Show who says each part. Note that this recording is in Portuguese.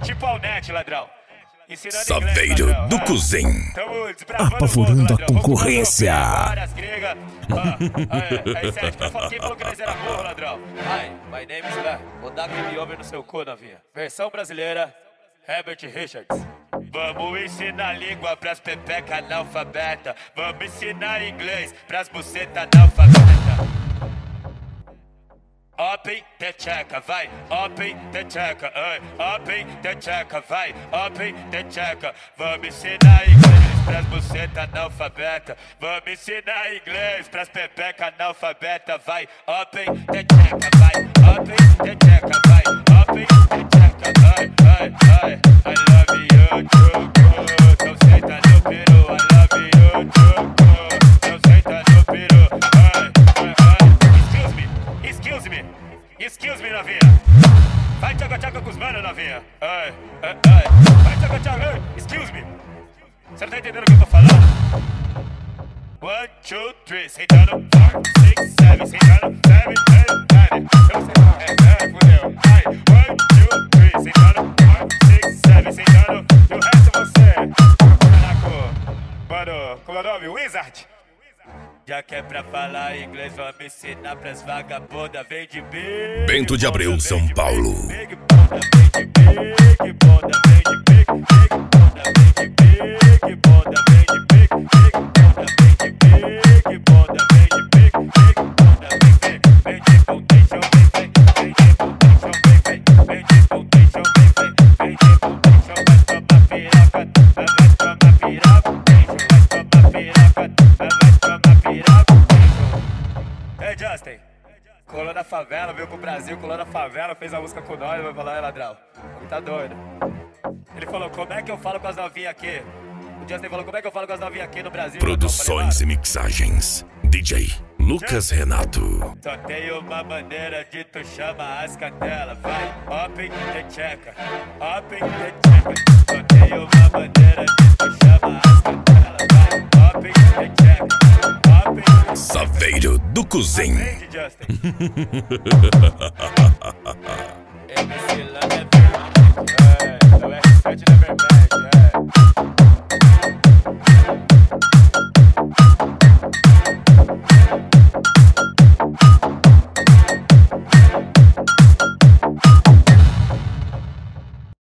Speaker 1: Tipo ao net, ladrão.
Speaker 2: Saveiro do Cuzem, apavorando a concorrência.
Speaker 1: Aí, Sérgio, quem falou que nós era burro, ladrão? Hi, my name is Lá. Vou dar aquele over no seu cu, novinha. Versão brasileira, Herbert Richards. Vamos ensinar língua pras pepeca analfabeta. Vamos ensinar inglês pras buceta analfabeta. Open the checker, vai, open the checker, open the checker, vai, open the checker. Vamos ensinar inglês pras buceta analfabeta. Vamos ensinar inglês pras pepeca analfabeta, vai, open the checker, vai, open the checker, vai, open the checker, I love you, tchucu, então senta no peru, I love you, tchucu, então senta no peru, Excuse me, novinha. Vai tchaca-tchaca com os manos, novinha. Vai tchaca-tchaca, excuse me. Você não tá entendendo o que eu tô falando? 1, 2, 3, sentando 4, 6, 7, sentando 7, 8, 9. Eu sei, fudeu. 1, 2, 3, sentando 4, 6, 7, sentando. E o resto você. Mano, como é o nome? Wizard. Já que é pra falar inglês, vamos ensinar pras vagabundas. Vem de big
Speaker 2: Bento de Abreu, São Paulo.
Speaker 1: Big bunda, vem de big bunda, vem de big bunda, vem de big bunda, vem de big bunda, vem de big bunda, vem de big bunda, vem de foundation, vem de foundation, vem de foundation, vem de foundation, vai tomar piroca, vai tomar piroca, vai tomar piroca, vai tomar piroca. Hey Justin, colou na favela, veio pro Brasil, colou na favela, fez a música com nós, vai falar, ladrão, ele tá doido. Ele falou, como é que eu falo com as novinhas aqui? O Justin falou, como é que eu falo com as novinhas aqui no Brasil?
Speaker 2: Produções e mixagens, DJ Lucas Renato.
Speaker 1: Só tem uma maneira de tu chama as cadelas, vai, open the checker, open the checker. Só tem uma maneira de tu chama as cadelas, vai, open the checker, open the checker.
Speaker 2: Saveiro do Cuzem.
Speaker 1: MC Lã